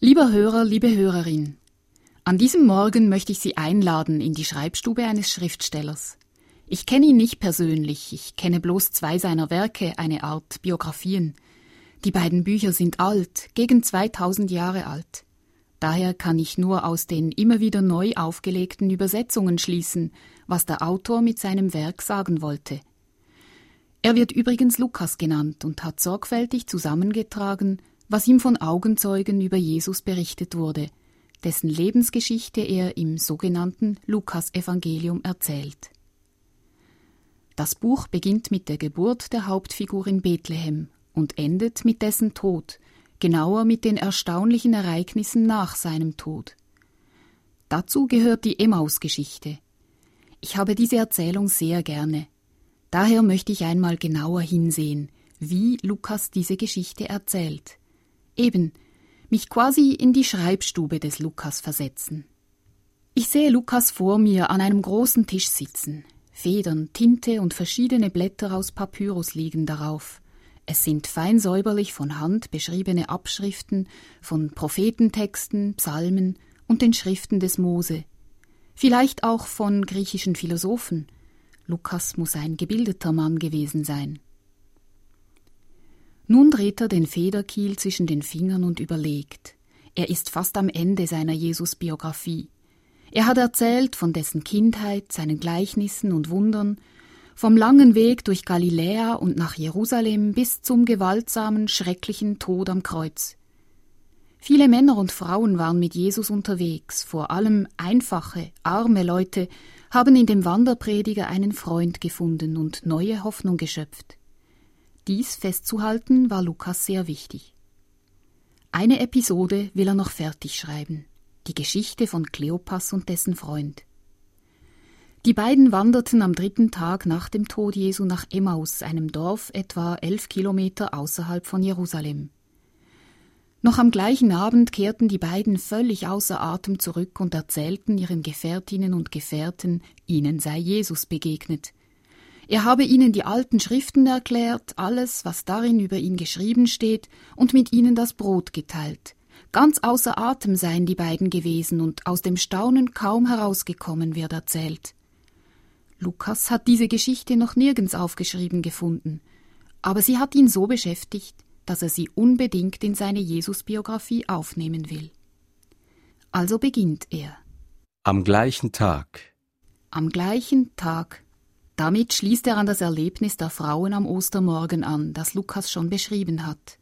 Lieber Hörer, liebe Hörerin, an diesem Morgen möchte ich Sie einladen in die Schreibstube eines Schriftstellers. Ich kenne ihn nicht persönlich, ich kenne bloß 2 seiner Werke, eine Art Biografien. Die beiden Bücher sind alt, gegen 2000 Jahre alt. Daher kann ich nur aus den immer wieder neu aufgelegten Übersetzungen schließen, was der Autor mit seinem Werk sagen wollte. Er wird übrigens Lukas genannt und hat sorgfältig zusammengetragen, was ihm von Augenzeugen über Jesus berichtet wurde, dessen Lebensgeschichte er im sogenannten Lukas-Evangelium erzählt. Das Buch beginnt mit der Geburt der Hauptfigur in Bethlehem und endet mit dessen Tod, genauer mit den erstaunlichen Ereignissen nach seinem Tod. Dazu gehört die Emmaus-Geschichte. Ich habe diese Erzählung sehr gerne. Daher möchte ich einmal genauer hinsehen, wie Lukas diese Geschichte erzählt. Eben, mich quasi in die Schreibstube des Lukas versetzen. Ich sehe Lukas vor mir an einem großen Tisch sitzen. Federn, Tinte und verschiedene Blätter aus Papyrus liegen darauf. Es sind fein säuberlich von Hand beschriebene Abschriften von Prophetentexten, Psalmen und den Schriften des Mose. Vielleicht auch von griechischen Philosophen. Lukas muss ein gebildeter Mann gewesen sein. Nun dreht er den Federkiel zwischen den Fingern und überlegt. Er ist fast am Ende seiner Jesus-Biografie. Er hat erzählt von dessen Kindheit, seinen Gleichnissen und Wundern, vom langen Weg durch Galiläa und nach Jerusalem bis zum gewaltsamen, schrecklichen Tod am Kreuz. Viele Männer und Frauen waren mit Jesus unterwegs, vor allem einfache, arme Leute haben in dem Wanderprediger einen Freund gefunden und neue Hoffnung geschöpft. Dies festzuhalten war Lukas sehr wichtig. Eine Episode will er noch fertig schreiben, die Geschichte von Kleopas und dessen Freund. Die beiden wanderten am 3. Tag nach dem Tod Jesu nach Emmaus, einem Dorf etwa 11 Kilometer außerhalb von Jerusalem. Noch am gleichen Abend kehrten die beiden völlig außer Atem zurück und erzählten ihren Gefährtinnen und Gefährten, ihnen sei Jesus begegnet. Er habe ihnen die alten Schriften erklärt, alles, was darin über ihn geschrieben steht, und mit ihnen das Brot geteilt. Ganz außer Atem seien die beiden gewesen und aus dem Staunen kaum herausgekommen, wird erzählt. Lukas hat diese Geschichte noch nirgends aufgeschrieben gefunden, aber sie hat ihn so beschäftigt, dass er sie unbedingt in seine Jesus-Biografie aufnehmen will. Also beginnt er. Am gleichen Tag. Am gleichen Tag. Damit schließt er an das Erlebnis der Frauen am Ostermorgen an, das Lukas schon beschrieben hat.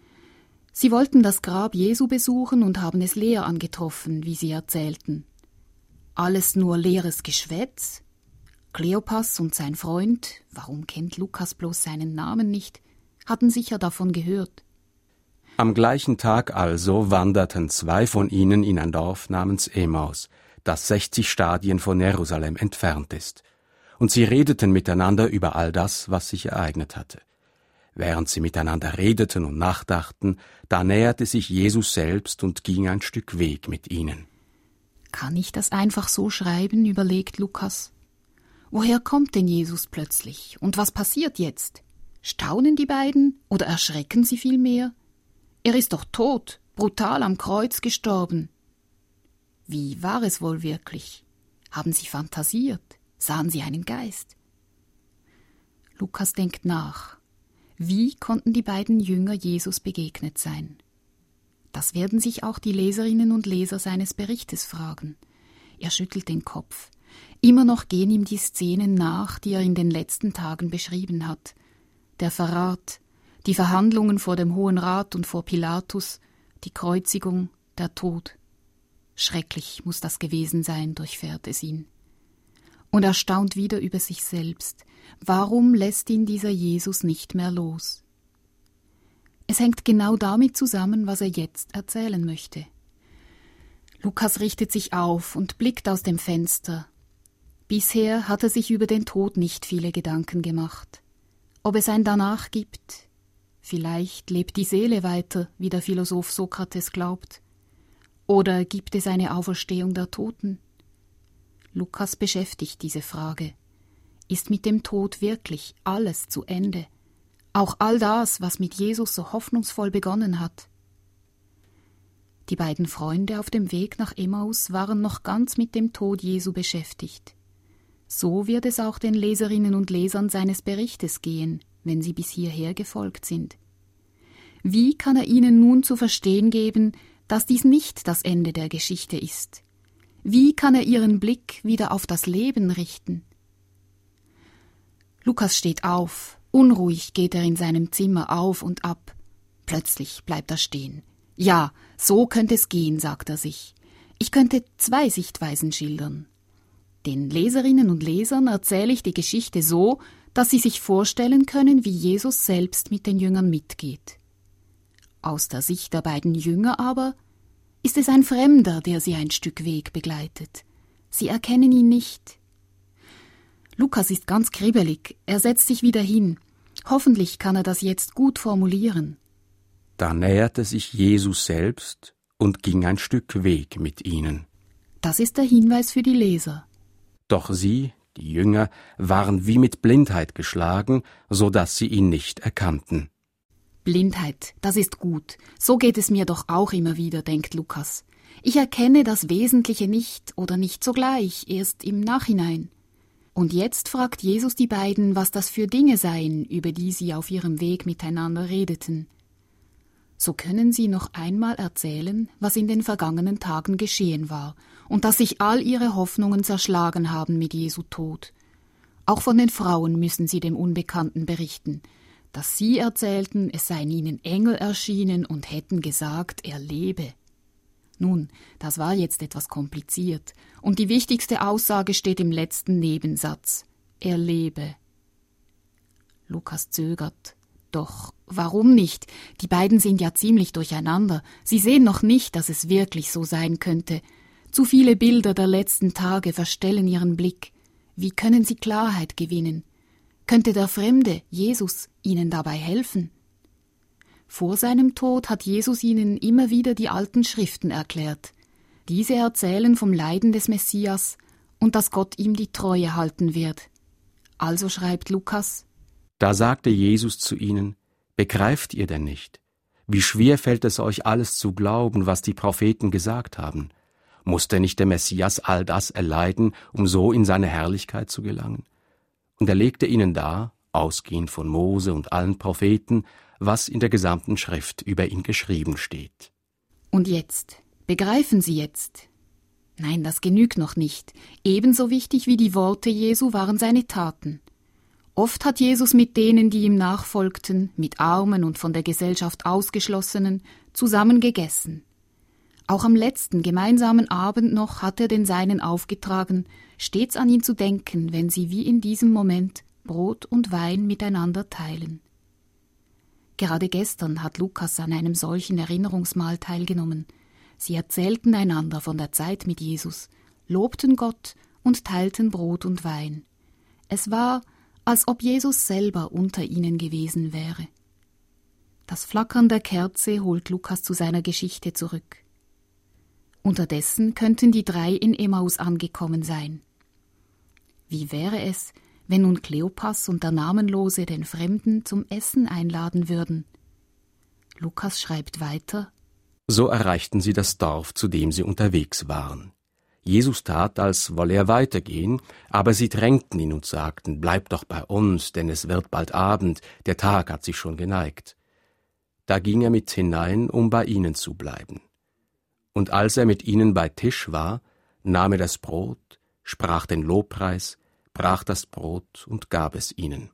Sie wollten das Grab Jesu besuchen und haben es leer angetroffen, wie sie erzählten. Alles nur leeres Geschwätz? Kleopas und sein Freund, warum kennt Lukas bloß seinen Namen nicht, hatten sicher davon gehört. Am gleichen Tag also wanderten 2 von ihnen in ein Dorf namens Emmaus, das 60 Stadien von Jerusalem entfernt ist. Und sie redeten miteinander über all das, was sich ereignet hatte. Während sie miteinander redeten und nachdachten, da näherte sich Jesus selbst und ging ein Stück Weg mit ihnen. Kann ich das einfach so schreiben, überlegt Lukas. Woher kommt denn Jesus plötzlich? Und was passiert jetzt? Staunen die beiden oder erschrecken sie vielmehr? Er ist doch tot, brutal am Kreuz gestorben. Wie war es wohl wirklich? Haben sie fantasiert? Sahen sie einen Geist? Lukas denkt nach. Wie konnten die beiden Jünger Jesus begegnet sein? Das werden sich auch die Leserinnen und Leser seines Berichtes fragen. Er schüttelt den Kopf. Immer noch gehen ihm die Szenen nach, die er in den letzten Tagen beschrieben hat. Der Verrat, die Verhandlungen vor dem Hohen Rat und vor Pilatus, die Kreuzigung, der Tod. Schrecklich muss das gewesen sein, durchfährt es ihn. Und er staunt wieder über sich selbst. Warum lässt ihn dieser Jesus nicht mehr los? Es hängt genau damit zusammen, was er jetzt erzählen möchte. Lukas richtet sich auf und blickt aus dem Fenster. Bisher hat er sich über den Tod nicht viele Gedanken gemacht. Ob es ein Danach gibt? Vielleicht lebt die Seele weiter, wie der Philosoph Sokrates glaubt. Oder gibt es eine Auferstehung der Toten? Lukas beschäftigt diese Frage. Ist mit dem Tod wirklich alles zu Ende? Auch all das, was mit Jesus so hoffnungsvoll begonnen hat? Die beiden Freunde auf dem Weg nach Emmaus waren noch ganz mit dem Tod Jesu beschäftigt. So wird es auch den Leserinnen und Lesern seines Berichtes gehen, wenn sie bis hierher gefolgt sind. Wie kann er ihnen nun zu verstehen geben, dass dies nicht das Ende der Geschichte ist? Wie kann er ihren Blick wieder auf das Leben richten? Lukas steht auf, unruhig geht er in seinem Zimmer auf und ab. Plötzlich bleibt er stehen. Ja, so könnte es gehen, sagt er sich. Ich könnte 2 Sichtweisen schildern. Den Leserinnen und Lesern erzähle ich die Geschichte so, dass sie sich vorstellen können, wie Jesus selbst mit den Jüngern mitgeht. Aus der Sicht der beiden Jünger aber ist es ein Fremder, der sie ein Stück Weg begleitet. Sie erkennen ihn nicht. Lukas ist ganz kribbelig, er setzt sich wieder hin. Hoffentlich kann er das jetzt gut formulieren. Da näherte sich Jesus selbst und ging ein Stück Weg mit ihnen. Das ist der Hinweis für die Leser. Doch sie, die Jünger, waren wie mit Blindheit geschlagen, so dass sie ihn nicht erkannten. Blindheit, das ist gut. So geht es mir doch auch immer wieder, denkt Lukas. Ich erkenne das Wesentliche nicht oder nicht sogleich, erst im Nachhinein. Und jetzt fragt Jesus die beiden, was das für Dinge seien, über die sie auf ihrem Weg miteinander redeten. So können sie noch einmal erzählen, was in den vergangenen Tagen geschehen war und dass sich all ihre Hoffnungen zerschlagen haben mit Jesu Tod. Auch von den Frauen müssen sie dem Unbekannten berichten, dass sie erzählten, es seien ihnen Engel erschienen und hätten gesagt, er lebe. Nun, das war jetzt etwas kompliziert, und die wichtigste Aussage steht im letzten Nebensatz: er lebe. Lukas zögert. Doch warum nicht? Die beiden sind ja ziemlich durcheinander. Sie sehen noch nicht, dass es wirklich so sein könnte. Zu viele Bilder der letzten Tage verstellen ihren Blick. Wie können sie Klarheit gewinnen? Könnte der Fremde, Jesus, ihnen dabei helfen? Vor seinem Tod hat Jesus ihnen immer wieder die alten Schriften erklärt. Diese erzählen vom Leiden des Messias und dass Gott ihm die Treue halten wird. Also schreibt Lukas: Da sagte Jesus zu ihnen: Begreift ihr denn nicht? Wie schwer fällt es euch alles zu glauben, was die Propheten gesagt haben? Musste nicht der Messias all das erleiden, um so in seine Herrlichkeit zu gelangen? Und er legte ihnen dar, ausgehend von Mose und allen Propheten, was in der gesamten Schrift über ihn geschrieben steht. Und jetzt? Begreifen Sie jetzt? Nein, das genügt noch nicht. Ebenso wichtig wie die Worte Jesu waren seine Taten. Oft hat Jesus mit denen, die ihm nachfolgten, mit Armen und von der Gesellschaft Ausgeschlossenen, zusammen gegessen. Auch am letzten gemeinsamen Abend noch hat er den Seinen aufgetragen, stets an ihn zu denken, wenn sie wie in diesem Moment Brot und Wein miteinander teilen. Gerade gestern hat Lukas an einem solchen Erinnerungsmahl teilgenommen. Sie erzählten einander von der Zeit mit Jesus, lobten Gott und teilten Brot und Wein. Es war, als ob Jesus selber unter ihnen gewesen wäre. Das Flackern der Kerze holt Lukas zu seiner Geschichte zurück. Unterdessen könnten die 3 in Emmaus angekommen sein. Wie wäre es, wenn nun Kleopas und der Namenlose den Fremden zum Essen einladen würden? Lukas schreibt weiter: So erreichten sie das Dorf, zu dem sie unterwegs waren. Jesus tat, als wolle er weitergehen, aber sie drängten ihn und sagten: Bleib doch bei uns, denn es wird bald Abend, der Tag hat sich schon geneigt. Da ging er mit hinein, um bei ihnen zu bleiben. Und als er mit ihnen bei Tisch war, nahm er das Brot, sprach den Lobpreis, brach das Brot und gab es ihnen.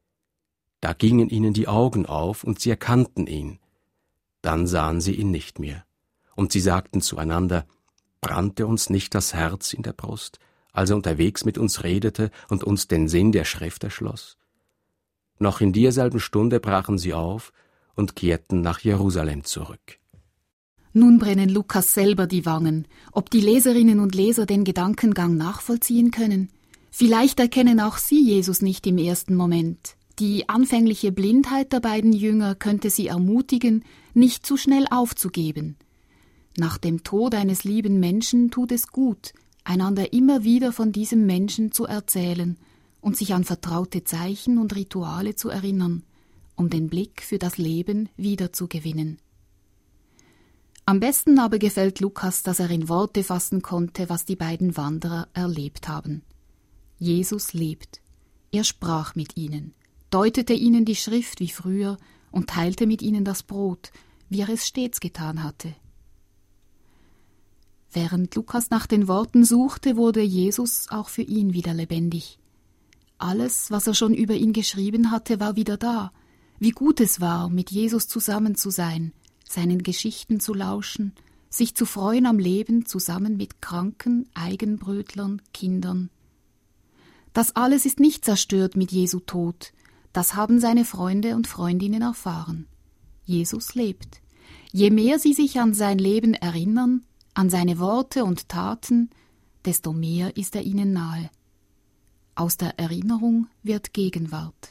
Da gingen ihnen die Augen auf und sie erkannten ihn. Dann sahen sie ihn nicht mehr. Und sie sagten zueinander: Brannte uns nicht das Herz in der Brust, als er unterwegs mit uns redete und uns den Sinn der Schrift erschloss? Noch in derselben Stunde brachen sie auf und kehrten nach Jerusalem zurück. Nun brennen Lukas selber die Wangen, ob die Leserinnen und Leser den Gedankengang nachvollziehen können. Vielleicht erkennen auch sie Jesus nicht im ersten Moment. Die anfängliche Blindheit der beiden Jünger könnte sie ermutigen, nicht zu schnell aufzugeben. Nach dem Tod eines lieben Menschen tut es gut, einander immer wieder von diesem Menschen zu erzählen und sich an vertraute Zeichen und Rituale zu erinnern, um den Blick für das Leben wiederzugewinnen. Am besten aber gefällt Lukas, dass er in Worte fassen konnte, was die beiden Wanderer erlebt haben. Jesus lebt. Er sprach mit ihnen, deutete ihnen die Schrift wie früher und teilte mit ihnen das Brot, wie er es stets getan hatte. Während Lukas nach den Worten suchte, wurde Jesus auch für ihn wieder lebendig. Alles, was er schon über ihn geschrieben hatte, war wieder da. Wie gut es war, mit Jesus zusammen zu sein, seinen Geschichten zu lauschen, sich zu freuen am Leben zusammen mit Kranken, Eigenbrötlern, Kindern. Das alles ist nicht zerstört mit Jesu Tod, das haben seine Freunde und Freundinnen erfahren. Jesus lebt. Je mehr sie sich an sein Leben erinnern, an seine Worte und Taten, desto mehr ist er ihnen nahe. Aus der Erinnerung wird Gegenwart.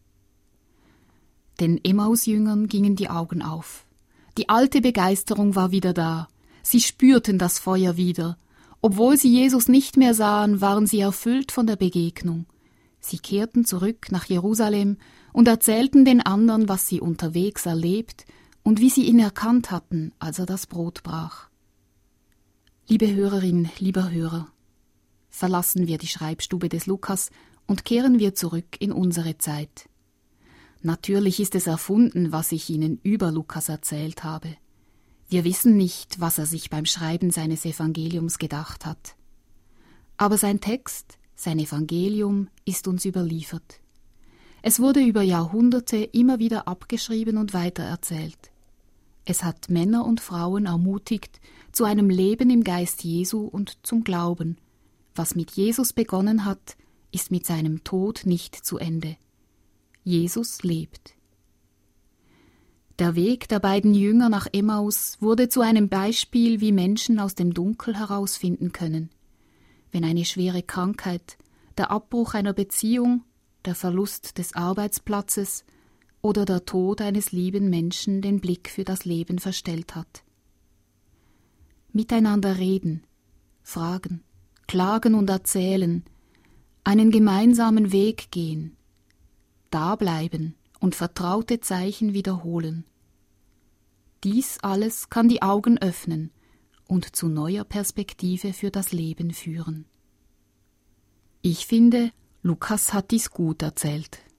Den Emmaus-Jüngern gingen die Augen auf. Die alte Begeisterung war wieder da. Sie spürten das Feuer wieder. Obwohl sie Jesus nicht mehr sahen, waren sie erfüllt von der Begegnung. Sie kehrten zurück nach Jerusalem und erzählten den anderen, was sie unterwegs erlebt und wie sie ihn erkannt hatten, als er das Brot brach. Liebe Hörerin, lieber Hörer, verlassen wir die Schreibstube des Lukas und kehren wir zurück in unsere Zeit. Natürlich ist es erfunden, was ich Ihnen über Lukas erzählt habe. Wir wissen nicht, was er sich beim Schreiben seines Evangeliums gedacht hat. Aber sein Text, sein Evangelium, ist uns überliefert. Es wurde über Jahrhunderte immer wieder abgeschrieben und weitererzählt. Es hat Männer und Frauen ermutigt zu einem Leben im Geist Jesu und zum Glauben. Was mit Jesus begonnen hat, ist mit seinem Tod nicht zu Ende. Jesus lebt. Der Weg der beiden Jünger nach Emmaus wurde zu einem Beispiel, wie Menschen aus dem Dunkel herausfinden können. Wenn eine schwere Krankheit, der Abbruch einer Beziehung, der Verlust des Arbeitsplatzes oder der Tod eines lieben Menschen den Blick für das Leben verstellt hat. Miteinander reden, fragen, klagen und erzählen, einen gemeinsamen Weg gehen, dableiben und vertraute Zeichen wiederholen. Dies alles kann die Augen öffnen und zu neuer Perspektive für das Leben führen. Ich finde, Lukas hat dies gut erzählt.